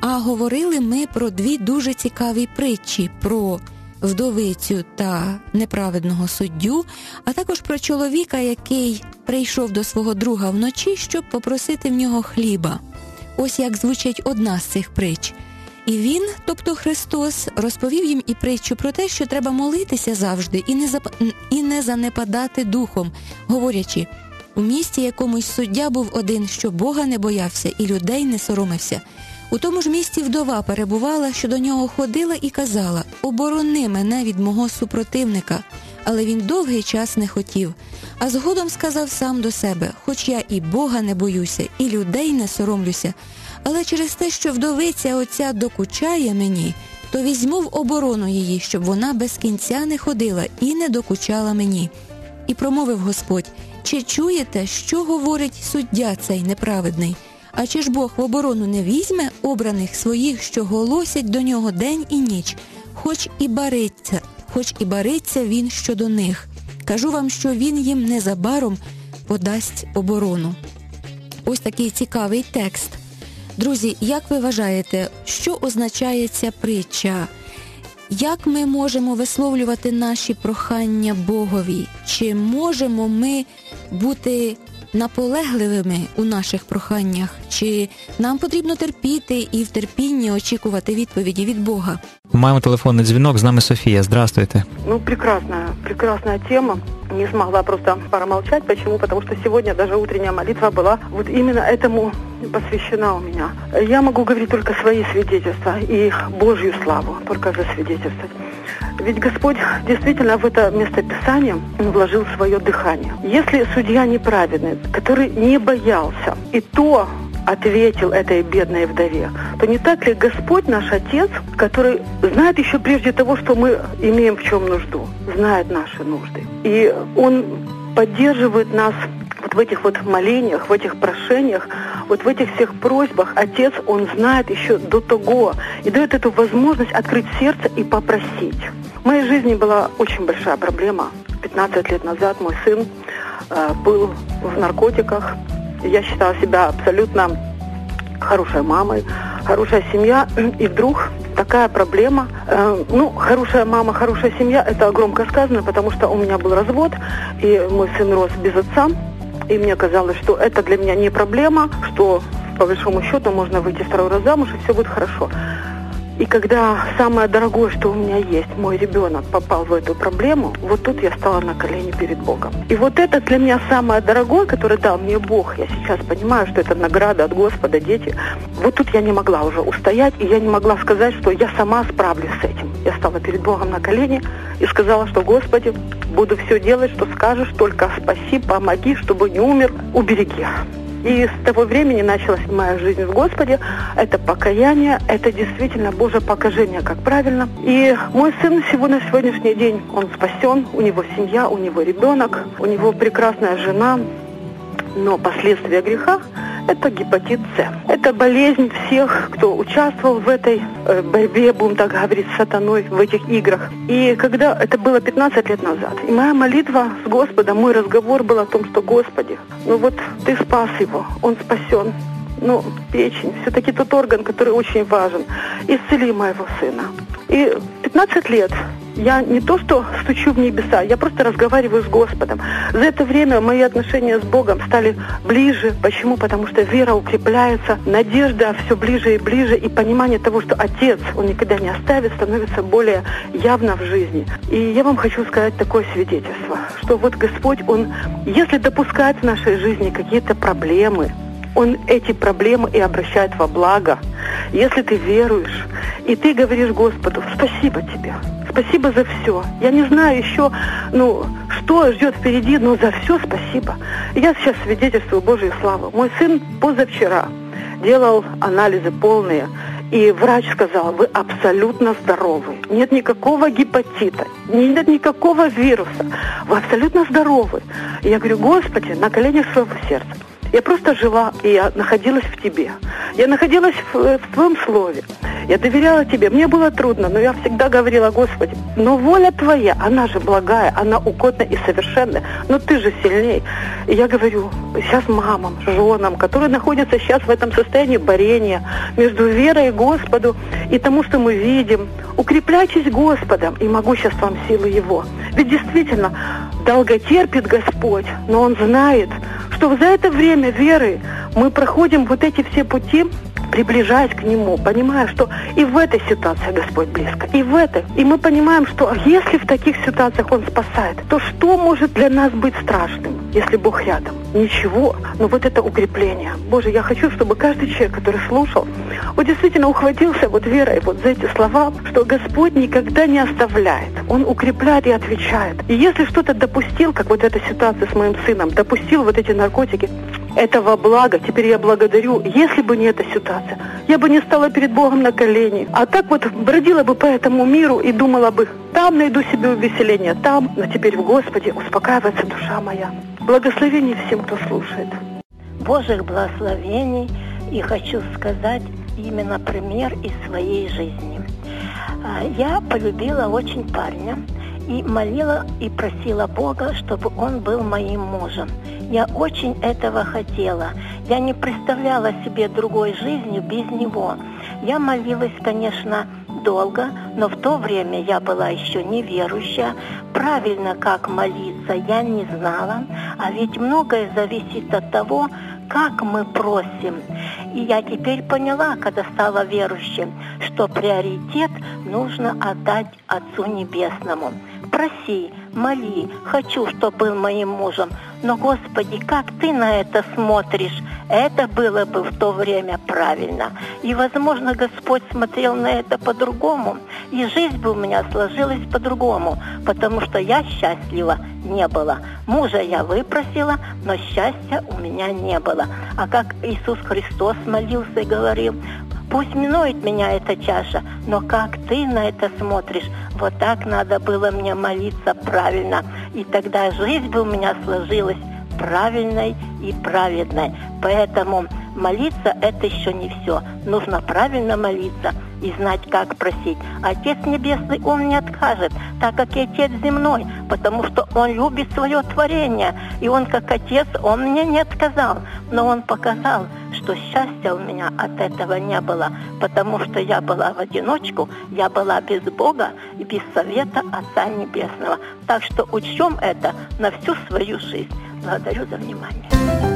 А говорили ми про дві дуже цікаві притчі про вдовицю та неправедного суддю, а також про чоловіка, який прийшов до свого друга вночі, щоб попросити в нього хліба. Ось як звучить одна з цих притч. І він, тобто Христос, розповів їм і притчу про те, що треба молитися завжди і не занепадати духом, говорячи: у місті якомусь суддя був один, що Бога не боявся і людей не соромився. У тому ж місті вдова перебувала, що до нього ходила і казала: «Оборони мене від мого супротивника». Але він довгий час не хотів. А згодом сказав сам до себе: «Хоч я і Бога не боюся, і людей не соромлюся, але через те, що вдовиця оця докучає мені, то візьму в оборону її, щоб вона без кінця не ходила і не докучала мені». І промовив Господь: «Чи чуєте, що говорить суддя цей неправедний? А чи ж Бог в оборону не візьме обраних своїх, що голосять до нього день і ніч, хоч і бариться він щодо них? Кажу вам, що він їм незабаром подасть оборону». Ось такий цікавий текст. Друзі, як ви вважаєте, що означає ця притча? Як ми можемо висловлювати наші прохання Богові? Чи можемо ми бути наполегливими у наших проханнях? Чи нам потрібно терпіти і в терпінні очікувати відповіді від Бога? Маємо телефонний дзвінок, з нами Софія. Здравствуйте. Прекрасная тема. Не смогла просто промолчать. Почему? Потому что сегодня даже утренняя молитва была вот именно этому посвящена у меня. Я могу говорить только свои свидетельства и Божью славу, только засвидетельствовать. Ведь Господь действительно в это местописание вложил свое дыхание. Если судья неправедный, который не боялся, и то ответил этой бедной вдове, то не так ли Господь наш Отец, который знает еще прежде того, что мы имеем в чем нужду, знает наши нужды. И Он поддерживает нас вот в этих вот молениях, в этих прошениях, вот в этих всех просьбах. Отец, Он знает еще до того и дает эту возможность открыть сердце и попросить. В моей жизни была очень большая проблема. 15 лет назад мой сын был в наркотиках. Я считала себя абсолютно хорошей мамой, хорошая семья, и вдруг такая проблема. Хорошая мама, хорошая семья, это громко сказано, потому что у меня был развод, и мой сын рос без отца, и мне казалось, что это для меня не проблема, что по большому счету можно выйти второй раз замуж, и все будет хорошо. И когда самое дорогое, что у меня есть, мой ребенок попал в эту проблему, вот тут я стала на колени перед Богом. И вот это для меня самое дорогое, которое дал мне Бог. Я сейчас понимаю, что это награда от Господа, дети. Вот тут я не могла уже устоять, и я не могла сказать, что я сама справлюсь с этим. Я стала перед Богом на колени и сказала, что: «Господи, буду все делать, что скажешь, только спаси, помоги, чтобы не умер, убереги». И с того времени началась моя жизнь в Господе. Это покаяние, это действительно Божье покажение, как правильно. И мой сын на сегодняшний день, он спасен, у него семья, у него ребенок, у него прекрасная жена. Но последствия греха – это гепатит С. Это болезнь всех, кто участвовал в этой борьбе, будем так говорить, с сатаной, в этих играх. И когда это было 15 лет назад, и моя молитва с Господом, мой разговор был о том, что: «Господи, Ты спас его, он спасен. Печень, все-таки тот орган, который очень важен. Исцели моего сына». И 15 лет я не то что стучу в небеса, я просто разговариваю с Господом. За это время мои отношения с Богом стали ближе. Почему? Потому что вера укрепляется, надежда все ближе и ближе, и понимание того, что Отец, Он никогда не оставит, становится более явно в жизни. И я вам хочу сказать такое свидетельство, что вот Господь, Он, если допускает в нашей жизни какие-то проблемы, Он эти проблемы и обращает во благо. Если ты веруешь, и ты говоришь Господу: «Спасибо тебе, спасибо за все. Я не знаю еще, что ждет впереди, но за все спасибо». И я сейчас свидетельствую Божью славу. Мой сын позавчера делал анализы полные, и врач сказал: «Вы абсолютно здоровы. Нет никакого гепатита, нет никакого вируса. Вы абсолютно здоровы». И я говорю: «Господи, на коленях своего сердца». Я просто жила, и я находилась в Тебе. Я находилась в Твоем Слове. Я доверяла Тебе. Мне было трудно, но я всегда говорила: Господи, но воля Твоя, она же благая, она угодна и совершенная, но Ты же сильней. И я говорю сейчас мамам, женам, которые находятся сейчас в этом состоянии борения между верой Господу и тому, что мы видим: укрепляйтесь Господом и могуществом силы Его. Ведь действительно, долготерпит Господь, но Он знает, что за это время веры мы проходим вот эти все пути, приближаясь к Нему, понимая, что и в этой ситуации Господь близко, и в этой. И мы понимаем, что если в таких ситуациях Он спасает, то что может для нас быть страшным, если Бог рядом? Ничего. Но вот это укрепление. Боже, я хочу, чтобы каждый человек, который слушал, вот действительно ухватился вот верой вот за эти слова, что Господь никогда не оставляет. Он укрепляет и отвечает. И если что-то допустил, как вот эта ситуация с моим сыном, допустил вот эти наркотики, этого блага, теперь я благодарю. Если бы не эта ситуация, я бы не стала перед Богом на колени. А так вот бродила бы по этому миру и думала бы: там найду себе увеселение, там, но теперь в Господе успокаивается душа моя. Благословений всем, кто слушает. Божьих благословений. И хочу сказать именно пример из своей жизни. Я полюбила очень парня и молила и просила Бога, чтобы он был моим мужем. Я очень этого хотела. Я не представляла себе другой жизни без него. Я молилась, конечно, долго, но в то время я была еще неверующая. Правильно, как молиться, я не знала. А ведь многое зависит от того, как мы просим. И я теперь поняла, когда стала верующим, что приоритет нужно отдать Отцу Небесному. Проси, моли, хочу, чтобы был моим мужем. Но, Господи, как Ты на это смотришь? Это было бы в то время правильно. И, возможно, Господь смотрел на это по-другому, и жизнь бы у меня сложилась по-другому, потому что я счастлива не была. Мужа я выпросила, но счастья у меня не было. А как Иисус Христос молился и говорил: пусть минует меня эта чаша, но как Ты на это смотришь? Вот так надо было мне молиться правильно. И тогда жизнь бы у меня сложилась правильной и праведной. Поэтому молиться — это еще не все. Нужно правильно молиться и знать, как просить. Отец Небесный, Он не откажет, так как и Отец Земной, потому что Он любит свое творение. И Он, как Отец, Он мне не отказал. Но Он показал, что счастья у меня от этого не было, потому что я была в одиночку, я была без Бога и без совета Отца Небесного. Так что учтем это на всю свою жизнь. Благодарю за внимание.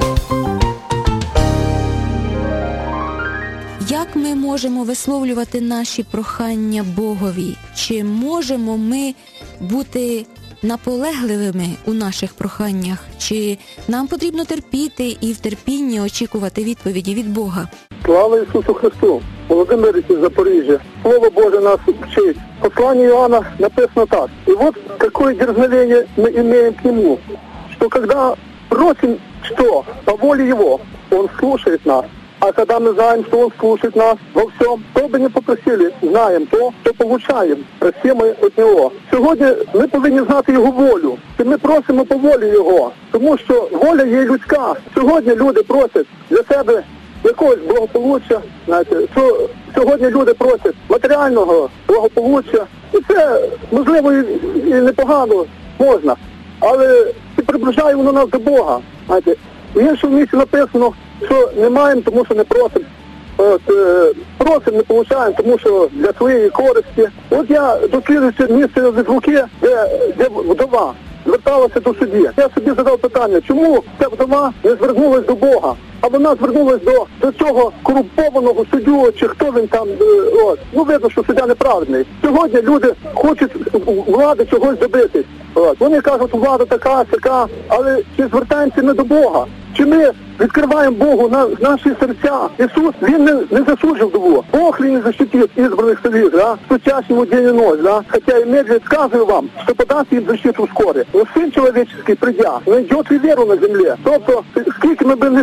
Як ми можемо висловлювати наші прохання Богові? Чи можемо ми бути наполегливими у наших проханнях? Чи нам потрібно терпіти і в терпінні очікувати відповіді від Бога? Слава Ісусу Христу! Володимир із Запоріжжя. Слово Боже нас учить. В послании Иоанна написано так. И вот какое дерзновение мы имеем к Нему, что когда просим что по воле Его, Он слушает нас. А когда мы знаем, что Он слушает нас во всем, то бы не попросили, знаем то, що получаємо, просимо від Нього. Сьогодні ми повинні знати Його волю. І ми просимо по волі Його, тому що воля є людська. Сьогодні люди просять для себе якогось благополуччя, знаєте, що сьогодні люди просять матеріального благополуччя. І це, можливо, і непогано можна, але і приближає воно нас до Бога, знаєте. В іншому місці написано, що не маємо, тому що не просимо. Просимо, не получаємо, тому що для своєї користі. От я досліджуючи місце з Луки, де вдова зверталася до судді. Я собі задав питання, чому ця вдова не звернулась до Бога? А вона звернулась до цього корумпованого суддю, чи хто він там, от. Ну, видно, що суддя неправильний. Сьогодні люди хочуть влади чогось добитись. От. Вони кажуть, влада така, сяка, але чи звертаємося ми до Бога? Чи ми відкриваємо Богу наші серця? Ісус, Він не засуджив вдову. Бог ли не защитит избранных своих, да, стучащему день и ночь, да? Хотя и медленно сказываю вам, что подаст им защиту вскоре. Но Сын человеческий, придя, найдет и веру на земле. Тобто, скільки ми б не стукали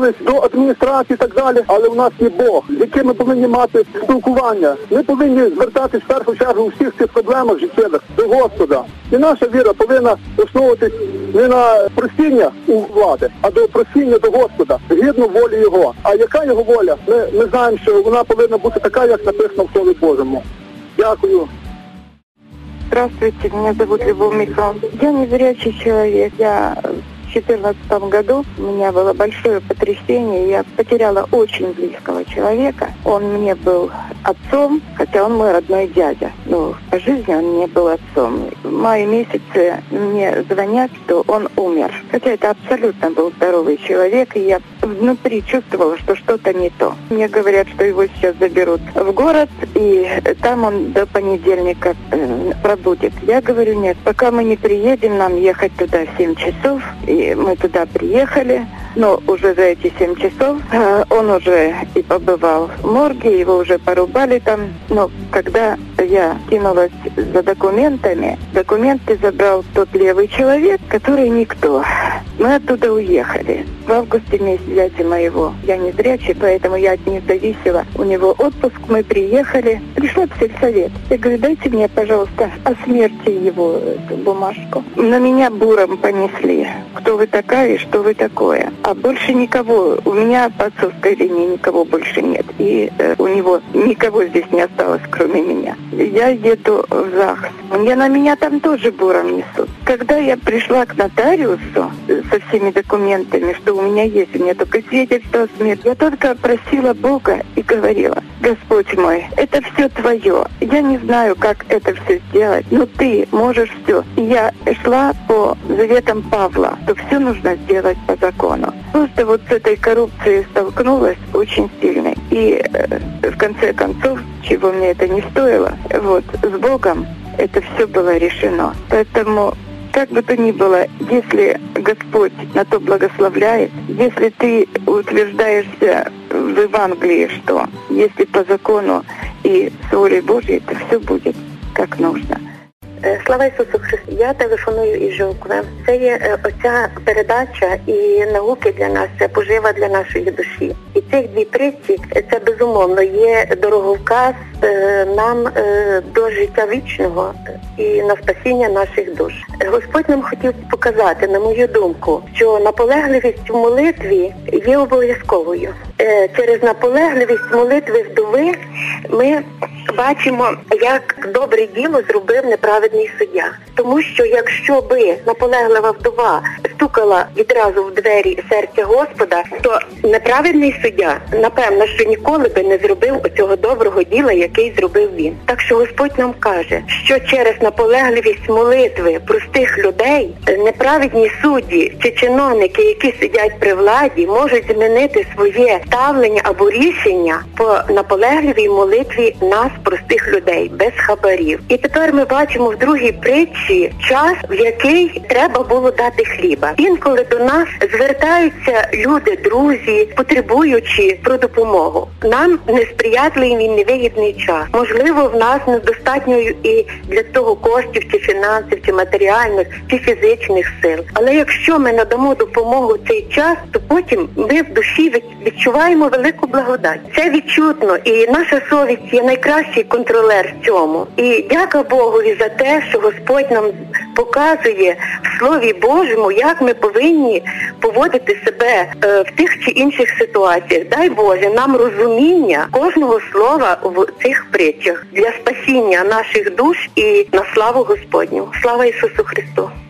звернулись до адміністрації і так далі, але у нас є Бог, з яким ми повинні мати спілкування. Ми повинні звертатись в першу чергу у всіх цих проблемах життєвих до Господа. І наша віра повинна основуватись не на просіння у влади, а до просіння до Господа, згідно волі Його. А яка Його воля? Ми знаємо, що вона повинна бути така, як написано в Слові Божому. Дякую. Здравствуйте, меня зовут Любовь Михайловна. Я незрячий человек. Я в 2014 году у меня было большое потрясение. Я потеряла очень близкого человека. Он мне был отцом, хотя он мой родной дядя. Но по жизни он мне был отцом. В мае месяце мне звонят, что он умер. Хотя это абсолютно был здоровый человек, и я внутри чувствовала, что что-то не то. Мне говорят, что его сейчас заберут в город, и там он до понедельника пробудет. Я говорю, нет, пока мы не приедем, нам ехать туда 7 часов. И мы туда приехали, но уже за эти 7 часов он уже и побывал в морге, его уже порубали там. Но когда я кинулась за документами, документы забрал тот левый человек, который никто. Мы оттуда уехали. В августе месяце дяди моего. Я не зрячий, поэтому я от них зависела. У него отпуск, мы приехали. Пришла в сельсовет. Я говорю, дайте мне, пожалуйста, о смерти его эту бумажку. На меня буром понесли. Кто вы такая и что вы такое? А больше никого. У меня по отцовской линии никого больше нет. И у него никого здесь не осталось, кроме меня. Я еду в ЗАГС. На меня там тоже буром несут. Когда я пришла к нотариусу со всеми документами, что у меня есть, у меня только свидетельство о смерти, я только просила Бога и говорила, Господь мой, это все твое. Я не знаю, как это все сделать, но ты можешь все. И я шла по заветам Павла, что все нужно сделать по закону. Просто вот с этой коррупцией столкнулась очень сильно. И в конце концов, чего мне это не стоило, вот с Богом это все было решено. Поэтому, как бы то ни было, если Господь на то благословляет, если ты утверждаешься в Евангелии, что если по закону и с волей Божьей, то все будет как нужно. Слава Ісусу Христу! Я телефоную із Жовкви. Це є оця передача і науки для нас, це пожива для нашої душі. І цих дві притчі, це безумовно є дороговказ нам до життя вічного і на спасіння наших душ. Господь нам хотів показати, на мою думку, що наполегливість в молитві є обов'язковою. Через наполегливість молитви вдови ми бачимо, як добре діло зробив неправедний суддя. Тому що якщо би наполеглива вдова стукала відразу в двері серця Господа, то неправедний суддя, напевно, що ніколи би не зробив оцього доброго діла, який зробив він. Так що Господь нам каже, що через наполегливість молитви простих людей неправедні судді чи чиновники, які сидять при владі, можуть змінити своє ставлення або рішення по наполегливій молитві нас, простих людей, без хабарів. І тепер ми бачимо в другій притчі час, в який треба було дати хліба. Інколи до нас звертаються люди, друзі, потребуючи про допомогу. Нам несприятливий і невигідний час. Можливо, в нас недостатньо і для того коштів, чи фінансів, чи матеріальних, чи фізичних сил. Але якщо ми надамо допомогу в цей час, то потім ми в душі відчуваємо велику благодать. Це відчутно, і наша совість є найкращий контролер в цьому. І дяка Богові за те, що Господь нам показує в Слові Божому, як ми повинні поводити себе в тих чи інших ситуаціях. Дай Боже нам розуміння кожного слова в цих притчах для спасіння наших душ і на славу Господню. Слава Ісусу Христу!